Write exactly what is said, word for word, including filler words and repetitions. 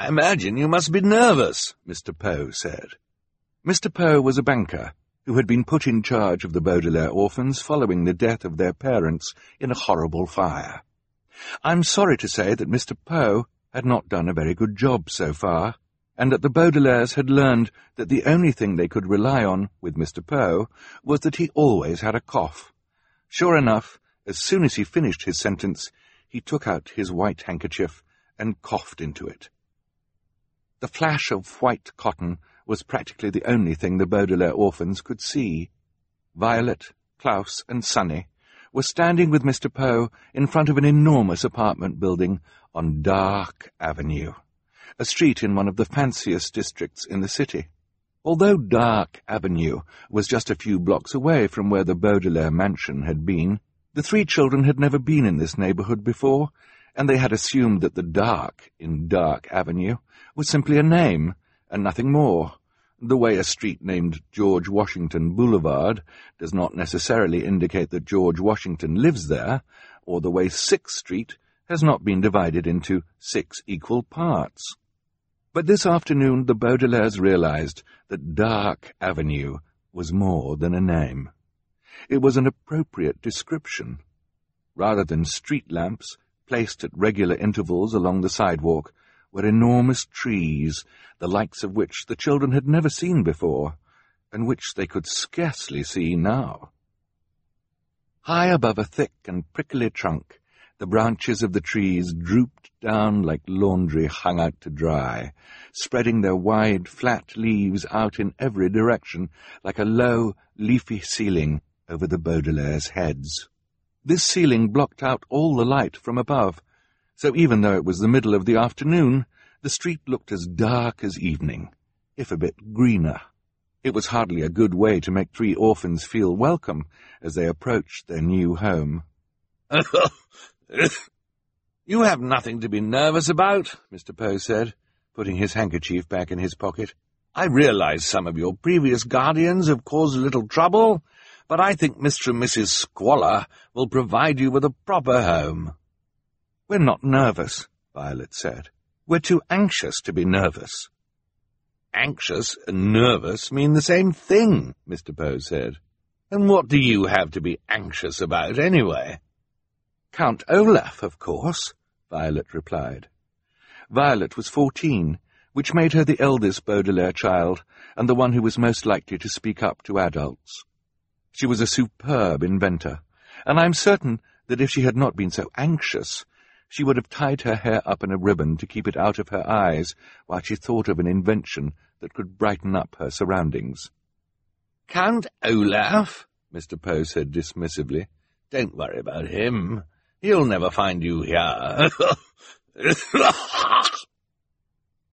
imagine you must be nervous, Mister Poe said. Mister Poe was a banker who had been put in charge of the Baudelaire orphans following the death of their parents in a horrible fire. I'm sorry to say that Mister Poe had not done a very good job so far, and that the Baudelaires had learned that the only thing they could rely on with Mister Poe was that he always had a cough. Sure enough, as soon as he finished his sentence, he took out his white handkerchief and coughed into it. The flash of white cotton was practically the only thing the Baudelaire orphans could see. Violet, Klaus, and Sonny were standing with Mister Poe in front of an enormous apartment building on Dark Avenue, a street in one of the fanciest districts in the city. Although Dark Avenue was just a few blocks away from where the Baudelaire mansion had been, the three children had never been in this neighborhood before, and they had assumed that the Dark in Dark Avenue was simply a name, and nothing more, the way a street named George Washington Boulevard does not necessarily indicate that George Washington lives there, or the way Sixth Street has not been divided into six equal parts. But this afternoon the Baudelaires realized that Dark Avenue was more than a name. It was an appropriate description. Rather than street lamps, placed at regular intervals along the sidewalk, were enormous trees, the likes of which the children had never seen before, and which they could scarcely see now. High above a thick and prickly trunk, the branches of the trees drooped down like laundry hung out to dry, spreading their wide, flat leaves out in every direction like a low, leafy ceiling over the Baudelaire's heads. This ceiling blocked out all the light from above, so even though it was the middle of the afternoon, the street looked as dark as evening, if a bit greener. It was hardly a good way to make three orphans feel welcome as they approached their new home. "You have nothing to be nervous about," Mister Poe said, putting his handkerchief back in his pocket. "I realize some of your previous guardians have caused a little trouble, but I think Mister and Missus Squalor will provide you with a proper home." "We're not nervous," Violet said. "We're too anxious to be nervous." "Anxious and nervous mean the same thing," Mister Poe said. "And what do you have to be anxious about, anyway?" "Count Olaf, of course," Violet replied. Violet was fourteen, which made her the eldest Baudelaire child, and the one who was most likely to speak up to adults. She was a superb inventor, and I'm certain that if she had not been so anxious, she would have tied her hair up in a ribbon to keep it out of her eyes while she thought of an invention that could brighten up her surroundings. "Count Olaf," Mister Poe said dismissively. "Don't worry about him. He'll never find you here."